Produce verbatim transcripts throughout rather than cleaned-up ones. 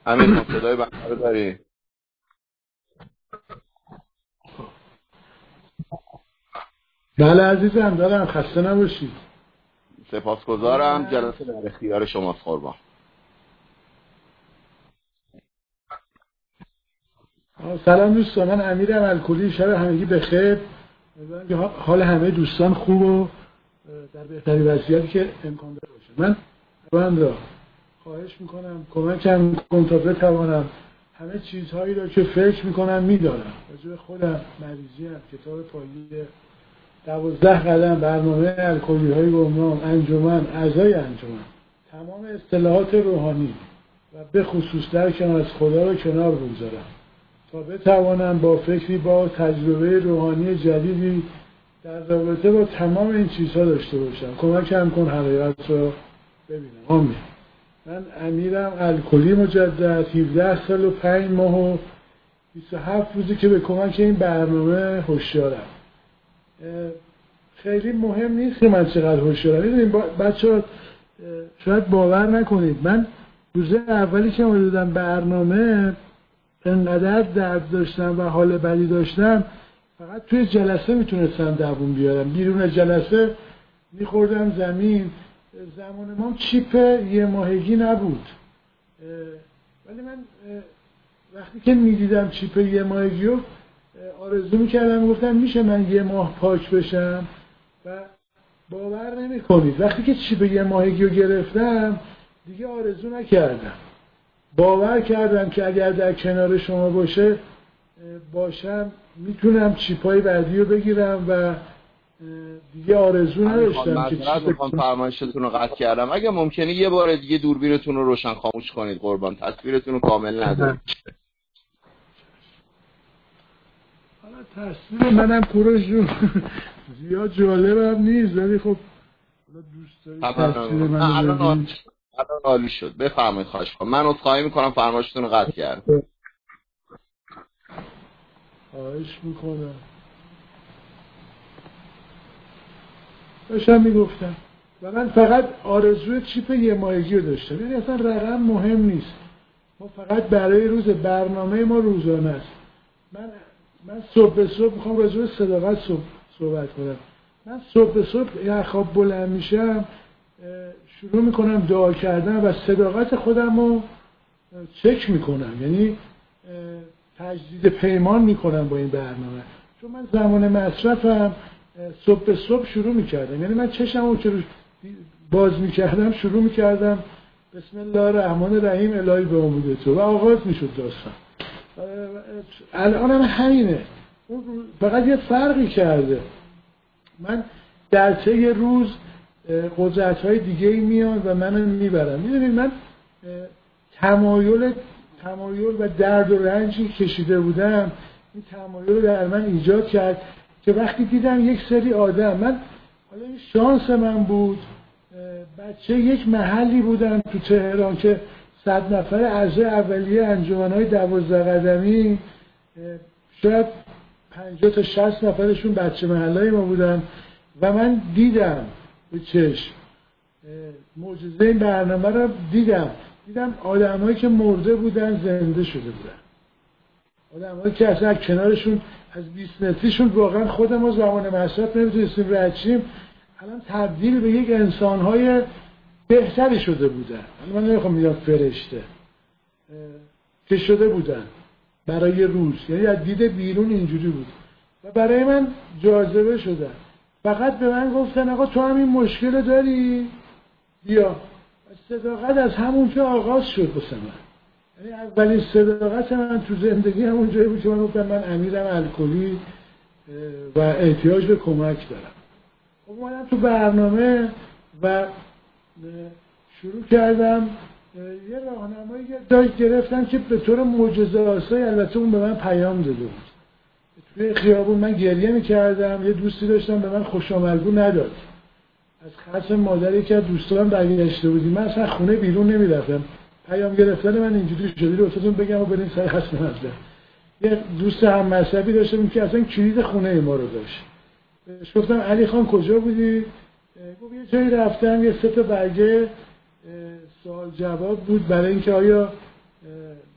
امیر خان صدای بنده رو داری؟ بله عزیزم دارم، خسته نباشید. سپاسگزارم. جلسه در اختیار شماست قربان. سلام دوستان، من امیرم الکلی. شب همگی بخیر. امیدوارم که حال همه دوستان خوب و در بهترین وضعیتی که امکان داره باشه. من من را خواهش میکنم کمکم کن تا بتوانم همه چیزهایی را که فکر میکنم میدارم راجع به خودم، مریضیم، کتاب پایه دوازده قدم، برنامه الکلی های گمنام، انجمن، اعضای انجمن، تمام اصطلاحات روحانی و به خصوص درکم از خدا را کنار بگذارم تا بتوانم با فکری با تجربه روحانی جدیدی در رابطه با تمام این چیزها داشته باشم. کمکم کن حقیقت را ببینم. آمین. من امیرم الکلی مجدد، هفده سال و پنج ماه و بیست و هفت روزی که به کمک این برنامه هوشیارم. خیلی مهم نیست که من چقدر هوشیارم. میدونید بچه‌ها شاید باور نکنید، من روز اولی که اومدم برنامه انقدر درد داشتم و حال بدی داشتم فقط توی جلسه میتونستم دووم بیارم. بیرون جلسه میخوردم زمین. زمان ما چیپ یه ماهگی نبود، ولی من وقتی که میدیدم چیپ یه ماهگی رو آرزو میکردم، گفتم میشه من یه ماه پاک بشم؟ و باور نمیکنید وقتی که چیپ یه ماهگی رو گرفتم دیگه آرزو نکردم. باور کردم که اگر در کنار شما باشه باشم میتونم چیپای بعدی رو بگیرم و دیگه آرزو نداشتم که چیپ میخوام فرمایشتون رو قطع کردم. اگه ممکنه یه بار دیگه دوربینتون رو روشن خاموش کنید قربان، تصویرتون رو کامل ندارید. حالا تصویر منم کوروش جون زیاد جالبم نیست، ولی خب دوست دارید تصویر منو ببینید. الان عالی شد. بفرمایید. خواهش می‌کنم. من عذرخواهی می‌کنم فرمایشتون رو قطع کردم. خواهش می‌کنم. داشتم میگفتم و من فقط آرزوی چیپ یه ماهگی رو داشتم. یعنی اصلا رقم مهم نیست، ما فقط برای روز برنامه ما روزانه است. من من صبح به صبح میخوام راجع به صداقت صبح صحبت کنم. من صبح به صبح یه خواب بلند میشم شروع میکنم دعا کردن و صداقت خودم رو چک میکنم، یعنی تجدید پیمان میکنم با این برنامه. چون من زمان مصرفم صبح به صبح شروع میکردم، یعنی من چشم رو که باز میکردم شروع میکردم بسم الله الرحمن الرحیم الهی به امید تو و آغاز میشد داستان. الان هم همینه، فقط یه فرقی کرده. من در طی روز قدرت‌های دیگه‌ای میان و منو میبرن. میدونید من تمایل تمایل و درد و رنجی کشیده بودم، این تمایل رو در من ایجاد کرد که وقتی دیدم یک سری آدم، من حالا این شانس من بود، بچه یک محلی بودم تو تهران که صد نفر اعضای اولیه انجمن‌های دوازده قدمی شاید پنجاه تا شصت نفرشون بچه محلای ما بودن و من دیدم به چشم معجزه این برنامه رو دیدم. دیدم آدمایی که مرده بودن زنده شده بودن، آدمایی که اصلا کنارشون از بیست متریشون واقعا خود ما زمان مصرف نمیتونستیم رد شیم، الان تبدیل به یک انسان‌های بهتری شده بودن. من نمیخوام بگم فرشته که شده بودن برای روز، یعنی از دید بیرون اینجوری بود و برای من جاذبه شدن. فقط به من گفتن آقا تو همین مشکل داری؟ بیا. صداقت از همون که آغاز شد واسه من، یعنی اولین صداقت من تو زندگی همون جایی بود که من گفتم من امیرم الکلی و احتیاج به کمک دارم. اومدم تو برنامه و شروع کردم یه راهنمایی داشت گرفتم که به طور معجزه‌آسایی، البته اون به من پیام داده بود. توی خیابون من گریه می‌کردم، یه دوستی داشتم به من خوشامدگو نداد. از خاطر مادری که دوستان برگشته بودیم من اصلا خونه بیرون نمی‌رفتم. پیام گرفتن من اینجوری شده رو واسهتون بگم و بریم سر خاص نمی‌شه. یه دوست هم مذهبی داشتم که اصلا کلید خونه ما رو داشت. بهش گفتم علی خان کجا بودی؟ گفت یه جایی رفتم، یه سه تا برگه سوال جواب بود برای اینکه آیا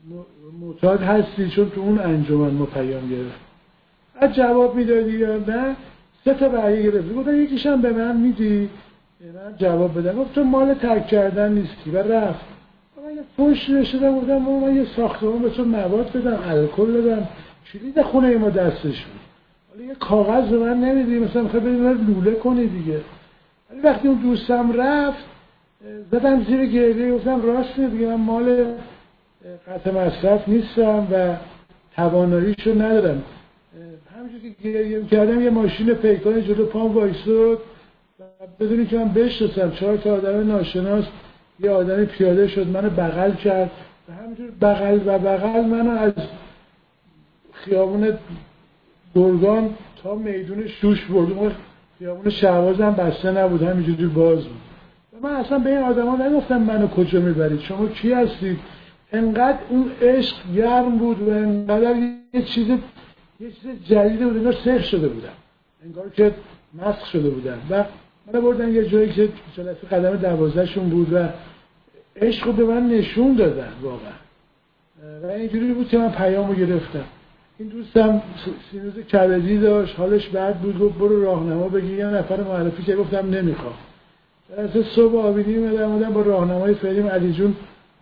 معتاد هستی چون تو اون انجمن ما پیام گرفت. بعد جواب میدادی یا نه؟ سه تا برگه گرفتی. گفتم یکیشم به من میدی؟ من جواب بدم. گفت تو مال ترک کردن نیستی و رفت. من یه فوش نشدم گفتم من یه ساختمان به تو مواد بدم، الکل بدم، کلید خونه ما دستش بود. حالا یه کاغذ به من نمیدی مثلا میخوای بدی من لوله کنی دیگه. ولی وقتی اون دوستم رفت زدم زیر گریه گفتم راست دیگه من مال قطع مصرف نیستم و تواناییشو ندارم. همینجوری که گریه میکردم یه ماشین پیکان جلو پام وایساد و بدونی که من بشناسم چهار تا آدم ناشناس یه آدمی پیاده شد منو بغل کرد و همینجور بغل و بغل منو از خیابون گرگان تا میدون شوش برد. خیابون شهباز هم بسته نبود، همینجوری باز بود. و من اصلا به این آدم ها نگفتم منو کجا میبرید، شما کی هستید؟ انقدر اون عشق گرم بود و انقدر یه چیز یه چیز جدید بود، انگار سرخ شده بودم، انگار که مسخ شده بودم. و من بردن یه جایی که جلسه قدم دوازده شون بود و عشق رو به من نشون دادن واقعا. و اینجوری بود که من پیامو گرفتم. این دوستم سینوز کبدی داشت، حالش بد بود، گفت برو راهنما بگیر. یه نفر معرفی که گفتم نمیخوام. درسته صبح آبیدی میدم بودم با راهنمای فریم علی جون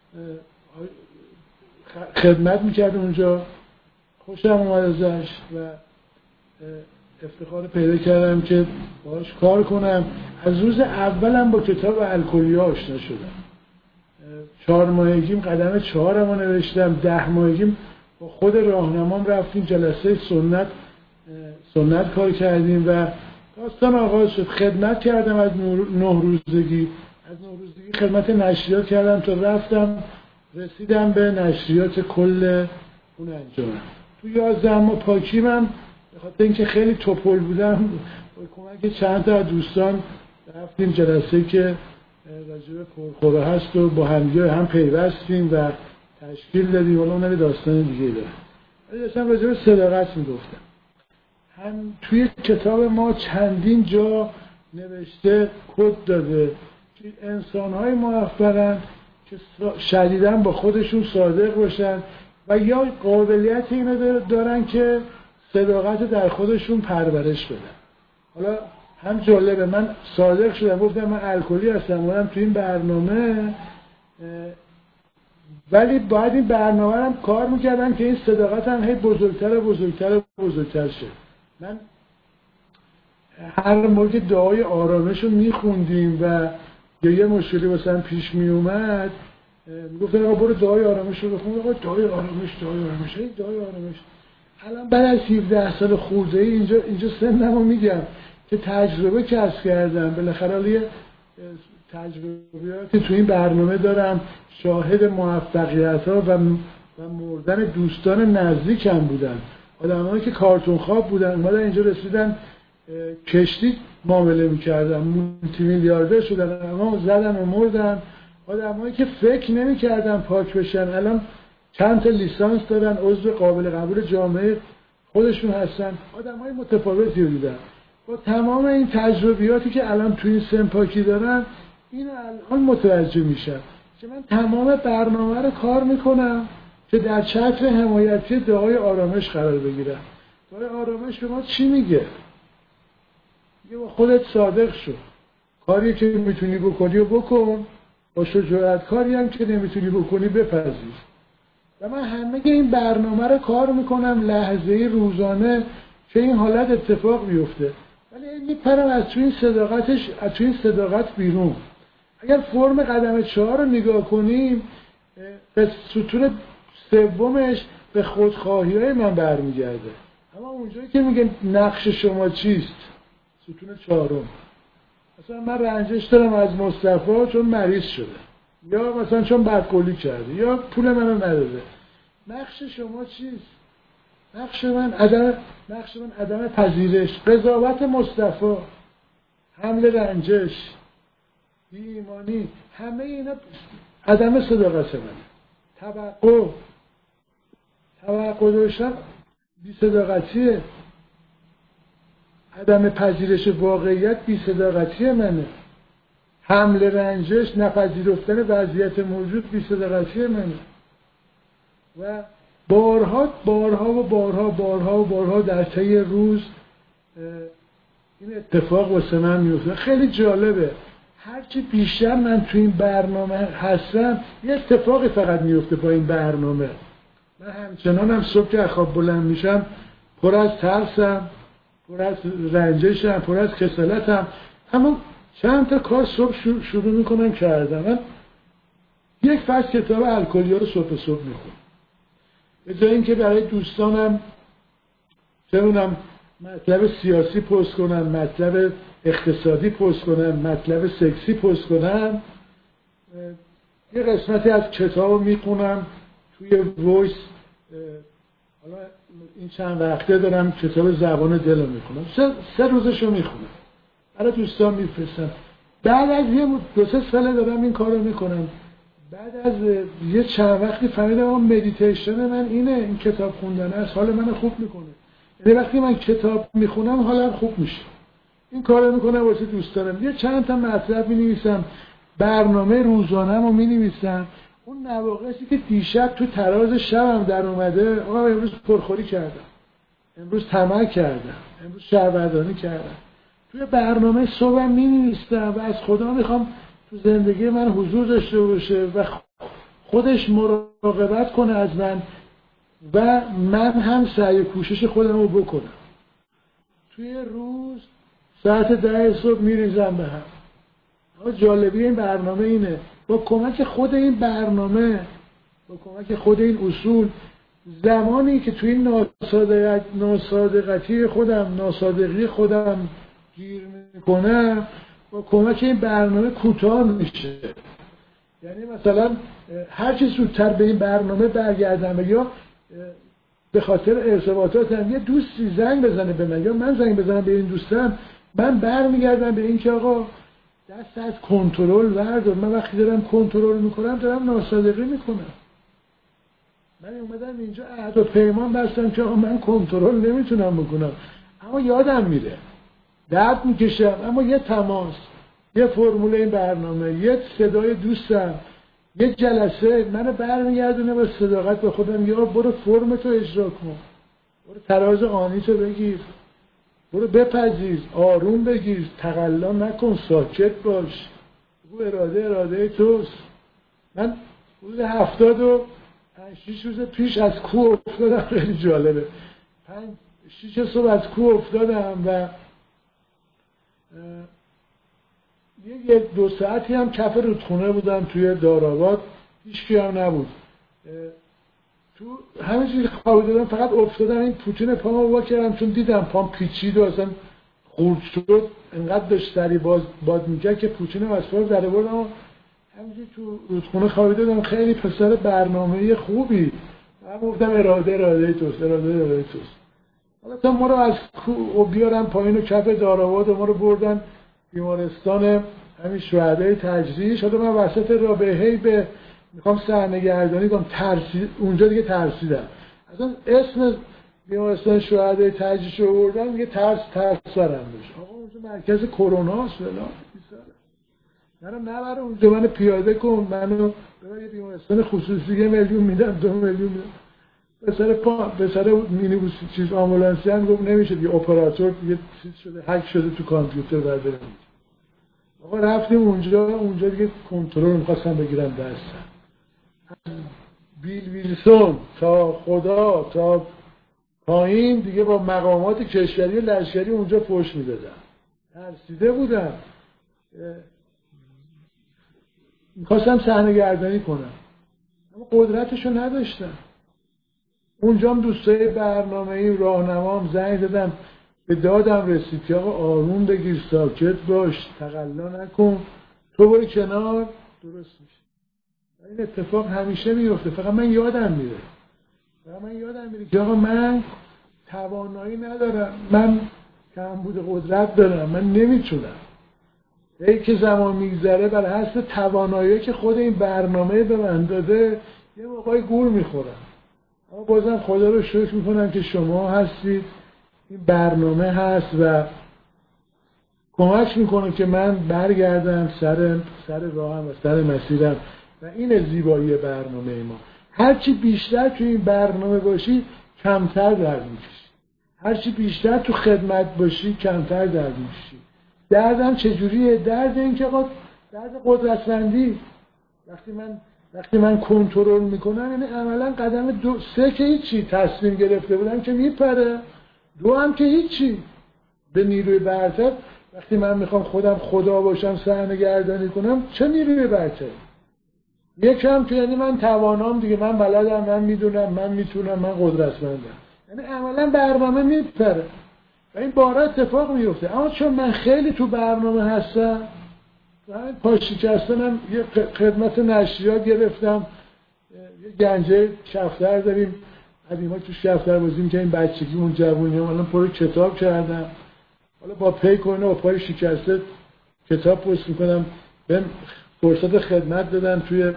خدمت میکرد اونجا. خوشم اومد ازش و افتخار پیدا کردم که باهاش کار کنم. از روز اولم با کتاب الکلیا آشنا شدم. چهار ماهگیم قدم چهارم رو نوشتم. ده ماهگیم با خود راهنمام رفتیم جلسه سنت سنت کار کردیم و داستان آغاز شد. خدمت کردم از نه روزگی از نه روزگی خدمت نشریات کردم تا رفتم رسیدم به نشریات کل اون انجمن. تو یازده ماه پاکیمم به خاطر اینکه خیلی توپل بودم با کمک چند تا دوستان رفتیم جلسه که راجب پرخوره هست و با همدیگه هم پیوستیم و تشکیل دادیم. ولی اون داستان دیگه داره. ولی داشتم راجب صداقت میگفتم. هم توی کتاب ما چندین جا نوشته کد داده که انسان‌های موفقن که شدیداً با خودشون صادق باشن و یا قابلیت اینو دارن که صداقت در خودشون پرورش بدن. حالا هم جالبه من صادق شدم گفتم من الکلی هستم اومدم تو این برنامه، ولی باید این برنامه هم کار میکردم که این صداقت هم هی بزرگتر و بزرگتر و بزرگتر شد. من هر موقع که دعای آرامش رو میخوندیم و یا یه مشکلی مثلا پیش میومد میگفتن آقا برو دعای آرامش رو بخون. آقا دعای آرامش دعای آرامش هی دعای آرامش. الان بعد از هفده سال خورده ای اینجا اینجا سنمو میگم که تجربه کسب کردم. بالاخره یه تجربیاتی تو این برنامه دارم، شاهد موفقیت‌ها و و مردن دوستان نزدیکم بودن. آدمایی که کارتون خواب بودن اومدن اینجا رسیدن کشتی معامله می‌کردن، مولتی میلیاردر شدن، اما زدن و مردن. آدمایی که فکر نمی‌کردن پاک بشن الان چند تا لیسانس دارن، عضو قابل قبول جامعه خودشون هستن. آدمای متفاوتی بودن. با تمام این تجربیاتی که الان تو این سن پاکی دارن اینو الان متوجه میشم که من تمام برنامه رو کار میکنم که در چتر حمایتی دعای آرامش قرار بگیرم. دعای آرامش به ما چی میگه؟ میگه با خودت صادق شو، کاری که میتونی بکنی و بکن، با شجاعت کاری هم که نمیتونی بکنی بپذیر. و من همه این برنامه رو کار میکنم لحظه‌ای روزانه که این حالت اتفاق بیفته. ولی میپرم از تو این صداقتش از تو این صداقت بیرون. اگر فرم قدم چهار رو نگاه کنیم به سطور سومش به خودخواهی‌های من برمیگرده. اما اونجایی که میگه نقش شما چیست، ستون چهارم، مثلا من رنجش دارم از مصطفی چون مریض شده، یا مثلا چون بدقولی کرده، یا پول منو نداده. نقش شما چیست؟ نقش من عدم نقش من عدم پذیرش، قضاوت مصطفی، حمل رنجش، بی ایمانی، همه اینا عدم صداقت منه. توقع توقع داشتن بی صداقتیه. عدم پذیرش واقعیت بی صداقتی منه. حمل رنجش، نپذیرفتن وضعیت موجود بی صداقتی منه. و بارها بارها و بارها بارها و بارها در طی روز این اتفاق واسه من میفته. خیلی جالبه، هرچی بیشتر من تو این برنامه هستم یه اتفاقی فقط میفته با این برنامه. من همچنان هم صبح که خواب بلند میشم پر از ترسم، پر از رنجشم، پر از کسالتم، اما چند تا کار صبح شروع میکنم کردم. من یک فصل کتاب الکلیا رو صبح صبح میخونم، به جای اینکه برای دوستانم چونم مطلب سیاسی پست کنم، مطلب اقتصادی پست کنم، مطلب سکسی پست کنم، یه قسمتی از کتاب رو میخونم توی وایس. حالا این چند وقته دارم کتاب زبان دل رو میخونم، سه, سه روزش رو میخونم، برای دوستان میفرستم. بعد از یه دو سه ساله دارم این کار رو میکنم، بعد از یه چند وقتی فهمیدم مدیتیشن من اینه، این کتاب خوندن است، حال من خوب میکنه. یعنی وقتی من کتاب میخونم حالم خوب میشه. این کار رو میکنم واسه دوستانم. یه چند تا مطلب مینویسم، برنامه روزانه‌مو رو مینویسم. اون نواقصی که دیشب تو تراز شبم در اومده، آقا امروز پرخوری کردم، امروز طمع کردم، امروز شهوردانی کردم، توی برنامه صبحم مینویسم و از خدا میخوام تو زندگی من حضور داشته باشه و خودش مراقبت کنه از من و من هم سعی کوشش خودم رو بکنم. توی روز ساعت ده صبح میریزم به هم. اما جالبی این برنامه اینه، با کمک خود این برنامه، با کمک خود این اصول، زمانی که توی ناصادقت، ناصادقتی خودم، ناصادقی خودم گیر میکنم، با کمک این برنامه کوتاه میشه. یعنی مثلا هر چی زودتر به این برنامه برگردم، یا به خاطر ارتباطاتم یه دوستی زنگ بزنه به من یا من زنگ بزنم به این دوستم، من برمیگردم به این که آقا دست از کنترل بردار. من وقتی دارم کنترل میکنم دارم ناصادقی میکنم. من اومدم اینجا عهد و پیمان بستم که آقا من کنترل نمیتونم بکنم، اما یادم میره، درد میکشم، اما یه تماس، یه فرمول این برنامه، یه صدای دوستم، یه جلسه منو برمیگردونه با صداقت به خودم، یا برو فرمتو اجرا کن، برو تراز آنیتو بگیر، برو بپذیر، آروم بگیر، تقلا نکن، ساکت باش، بگو اراده اراده توست. من روز هفتاد و پنج شیش روز پیش از کوه افتادم، خیلی جالبه، پنج شیش صبح از کوه افتادم و یه دو ساعتی هم کف رودخونه بودم توی دارآباد، هیچکی هم نبود. تو همه چیزی خوابیدم، فقط افتادم، این پوتین پامو وا کردم چون دیدم پام پیچید و اصلا خورد شد، انقدر داشت سری باز باد میکرد که پوتینم از پا در آوردم و همینجوری تو رودخونه خوابیدم. خیلی پسر برنامه خوبی، من گفتم اراده اراده توست، اراده اراده توست. حالا تا ما رو از کو بیارن پایین و کف دارآباد و ما رو بردن بیمارستان همین شهدای تجریش. حالا من وسط راه به هی به میخوام صحنه‌گردانی کنم، ترسید اونجا دیگه، ترسیدم اصلا اسم بیمارستان شهدای تجریش رو بردن دیگه، ترس ترس سرم داشت. آقا اونجا مرکز کرونا است فلان، منو نبره اونجا، منو پیاده کن، منو برای بیمارستان خصوصی یه میلیون میدم، دو میلیون میدم. به سر پا به سر مینیبوس چیز آمبولانسی هم گفت نمیشه دیگه، اپراتور یه چیز شده، هک شده تو کامپیوتر بعد بریم. آقا رفتیم اونجا، اونجا دیگه کنترل می‌خواستم بگیرم دستم. بیل ویلسون تا خدا تا پایین دیگه با مقامات کشوری و لشکری اونجا فوش میدادم. ترسیده بودم، میخواستم صحنه گردانی کنم اما قدرتشو نداشتم. اونجا هم دوستای برنامه‌ای راهنمام زنگ دادم، به دادم رسید که آقا آروم بگیر، ساکت باش، تقلا نکن، تو برو کنار، درست میشه. این اتفاق همیشه میفته، فقط من یادم میره، فقط من یادم میره که آقا من توانایی ندارم، من کمبود قدرت دارم، من نمیتونم. ای که زمان میگذره بر حسب توانایی که خود این برنامه به من داده یه موقعی گور میخورم. اما بازم خدا رو شکر میکنم که شما هستید، این برنامه هست و کمک میکنه که من برگردم سر سر راهم و سر مسیرم و این زیبایی برنامه ما. هرچی بیشتر تو این برنامه باشی کمتر درد میکشی، هرچی بیشتر تو خدمت باشی کمتر درد میکشی. دردم چجوریه؟ درد این که قد... درد قدرتمندی. وقتی من وقتی من کنترل میکنم یعنی عملا قدم دو سه که هیچی، تصمیم گرفته بودم که میپره، دو هم که هیچی. به نیروی برتر وقتی من میخوام خودم خدا باشم سرنگردانی کنم چه نیروی برتر؟ یکم که یعنی من توانام دیگه، من بلدم، من میدونم، من میتونم، من قدرتمندم. یعنی عملا برنامه میپره و این بارا اتفاق میفته. اما چون من خیلی تو برنامه هستم، همین پاشیکستنم یه خدمت نشریات گرفتم، یه گنجه شفتر داریم، قدیما تو شفتر بازی می‌کردیم بچگی اون جوونیام، الان پر کتاب کردم. حالا با پی کنه و پای شکسته کتاب پست میکنم. بهم فرصت خدمت دادن توی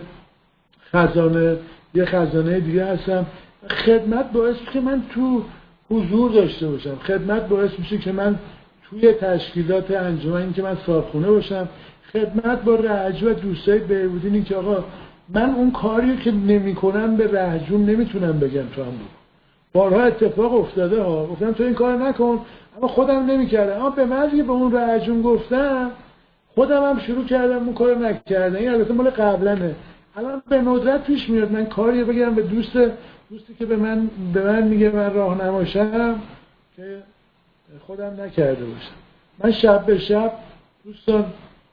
خزانه، یه خزانه دیگه هستم. خدمت باعث میشه که من تو حضور داشته باشم، خدمت باعث میشه که من توی تشکیلات انجمنی که من صاحبخونه باشم، خدمت با رهجو و دوستای بهبودینی که آقا من اون کاری که نمی‌کنم به رهجون نمیتونم بگم تو هم بکن. بارها اتفاق افتاده ها، گفتم تو این کار نکن، اما خودم نمی‌کردم. اما به محضی که به اون رهجون گفتم خودم هم شروع کردم اون کارو نکردم. این البته مال قبلنه. الان به ندرت پیش میاد من کاری بگم به دوست دوستی که به من به من میگه من راهنماشم که خودم نکرده باشم. من شب به شب دوستان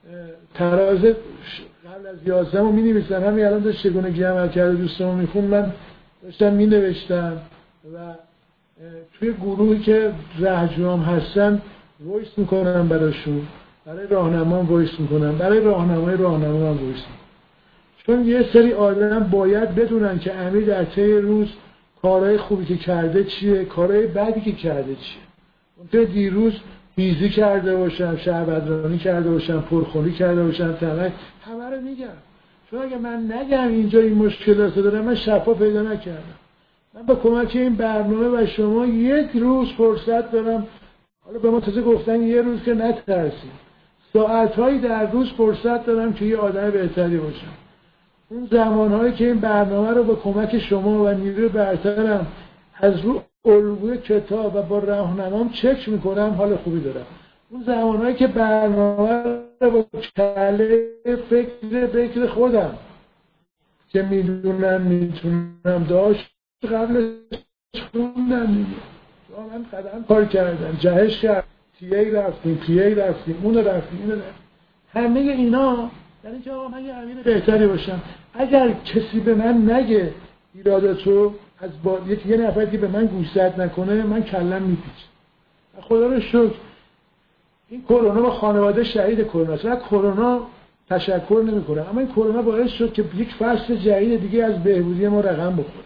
تراز قبل از یازده رو می نویسم، همین الان داشت چگونگی عمل کرده دوستمو میخون، من داشتم می نوشتم و توی گروهی که رهجوام هستن وایس میکنم براشون، برای راهنمام وایس میکنم، برای راهنمای راهنمام وایس میکنم. چون یه سری آدم باید بدونن که امیر در طی روز کارهای خوبی که کرده چیه، کارهای بدی که کرده چیه. اون دیروز بیزی کرده باشم، شهربدرانی کرده باشم، پرخوری کرده باشم، تمام همه رو میگم. چون اگه من نگم اینجا این مشکلات دارم، من شفا پیدا نکردم. من با کمک این برنامه و شما یک روز فرصت دارم. حالا به ما تازه گفتن یه روز که نترسیم، ساعتهایی در روز فرصت دارم که یه آدم بهتری باشم. اون زمانهایی که این برنامه رو با کمک شما و نیروی برترم از رو الگوی کتاب و با راهنمام چک میکنم، حال خوبی دارم. اون زمانهایی که برنامه رو با کله فکر فکر خودم که میدونم میتونم داشت قبل خوندم دیگه، من قدم کار کردم، جهش کرد، تی ای رفتیم، پی ای رفتیم، اون رفتیم، این رفتیم. همه اینا یعنی که آقا من یه امیر بهتری باشم. اگر کسی به من نگه ایراداتو از با یک یه نفر که به من گوشزد نکنه، من کلم میپیچه. خدا رو شکر این کرونا با خانواده شهید کرونا است. من کرونا تشکر نمیکنه، اما این کرونا باعث شد که یک فصل جدید دیگه از بهبودی ما رقم بخوره.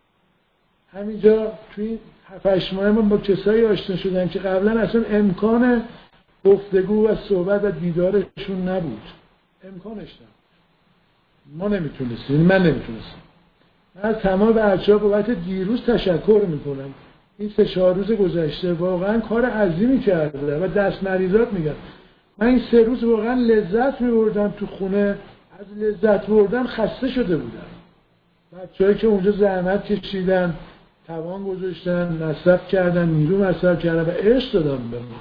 همینجا توی هفت هشت ماه من با کسایی آشنا شدم که قبلا اصلا امکان گفتگو و صحبت و دیدارشون نبود، امکانش نبود. ما نمیتونستیم، من نمیتونستم. من از تمام بچه‌ها بابت دیروز تشکر میکنم. این سه چهار روز گذشته واقعا کار عظیمی کرده و دست مریضات میگم. من این سه روز واقعا لذت میبردم تو خونه، از لذت بردن خسته شده بودم. بچه‌هایی که اونجا زحمت کشیدن، توان گذاشتن، مصرف کردن، نیرو مصرف کردن و عشق دادن به ما.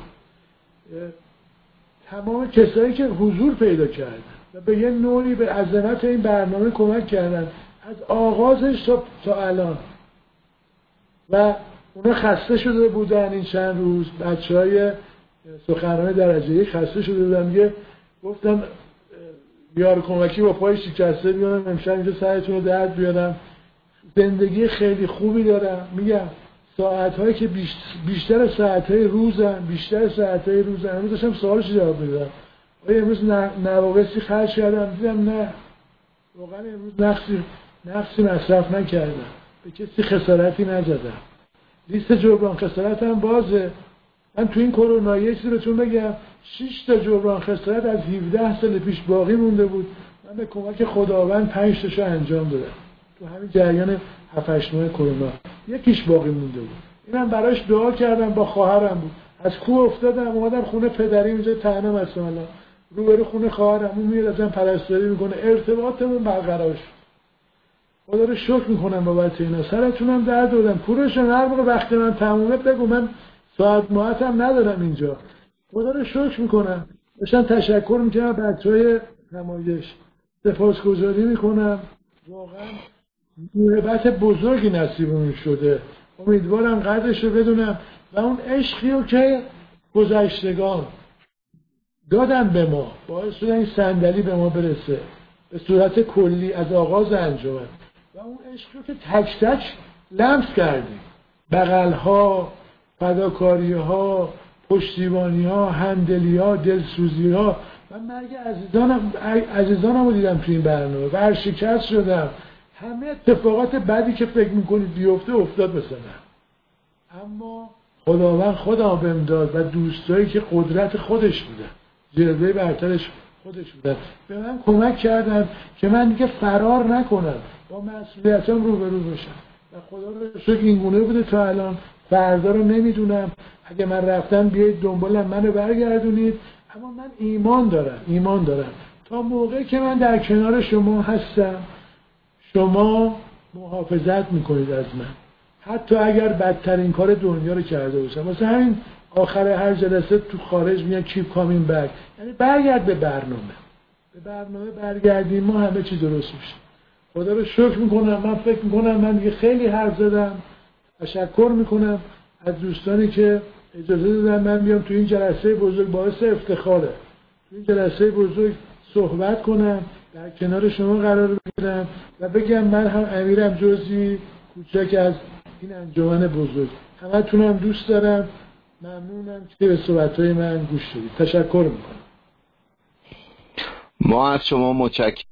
تمام کسایی که حضور پیدا کردن و به یه نوعی به عظمت این برنامه کمک کردن از آغازش تا, تا الان، و اونا خسته شده بودن این چند روز. بچهای سخنران درجه یک خسته شده بودن، میگه گفتم بیار کمکی با پای شکسته بیارم امشب اینجا سرتون رو درد بیارم. زندگی خیلی خوبی دارم، میگم ساعتهایی که بیشتر ساعتهای روزن بیشتر ساعتهای روزن امروز داشتم سوالش جواب میدادم آیا امروز نواقصی خرج کردم؟ دیدم نه، واقعا امروز نقصی نقصی مصرف نکردم، به کسی خسارتی نزدم. لیست جبران خسارت هم بازه. من تو این کرونا یه چیزی بهتون بگم، شش تا جبران خسارت از هفده سال پیش باقی مونده بود، من به کمک خداوند پنج تاشو انجام دادم تو همین جریان هفت هشت ماه کرونا. یکیش باقی مونده بود، اینم براش دعا کردم، با خواهرم بود. از کوه افتادم اومدم خونه پدری، اینجا تنم هستم الان، روبرو خونه خواهرم، اون میاد ازم پرستاری میکنه، ارتباطمون برقرار شد. خدا رو شکر میکنم بابت اینا. سرتونم درد آوردم. کوروشون هر موقع وقتی من تمومه بگو، من ساعت ماهتم ندارم اینجا. خدا رو شکر میکنم. داشتم تشکر میکنم بچهای نمایش، سپاسگزاری میکنم. واقعا موهبت بزرگی نصیبمون شده. امیدوارم قدرش رو بدونم و اون عشقی رو که گذشتگان دادن به ما، باعث شدن این صندلی به ما برسه به صورت کلی از آغاز انجمن، و اون عشقی رو که تک تک لمس کردیم، بغل‌ها، فداکاری‌ها، پشتیبانی‌ها، همدلی‌ها، دلسوزی‌ها. من مرگ عزیزانم عزیزانم رو دیدم تو این برنامه، ورشکست شدم. همه اتفاقات بدی که فکر میکنید بیفته افتاد مثلا، اما خداوند خدا بهم داد و دوستایی که قدرت خودش بودن، جلوه برترش خودش بودن، به من کمک کردن که من دیگه فرار نکنم، با مسئولیتم روبرو بشم. و خدا رو شکر این گونه بوده تا الان. فردا رو نمیدونم، اگه من رفتم بیایید دنبالم، منو برگردونید. اما من ایمان دارم ایمان دارم تا موقعی که من در کنار شما هستم، شما محافظت میکنید از من، حتی اگر بدترین کار دنیا رو کرده باشم. مثلا همین آخر هر جلسه تو خارج میگن keep coming back، یعنی برگرد به برنامه. به برنامه برگردیم، ما همه چی درست میشه. خدا رو شکر میکنم. من فکر میکنم من دیگه خیلی حرف زدم. تشکر میکنم از دوستانی که اجازه دادن من بیام تو این جلسه بزرگ. باعث افتخاره تو این جلسه بزرگ صحبت کنم، در کنار شما قرار بگیرم و بگم من هم امیرم جزئی کوچک از این انجمن بزرگ. همتونم دوست دارم. ممنونم که به صحبت‌های من گوش دادید. تشکر میکنم. ما از شما متشکرم.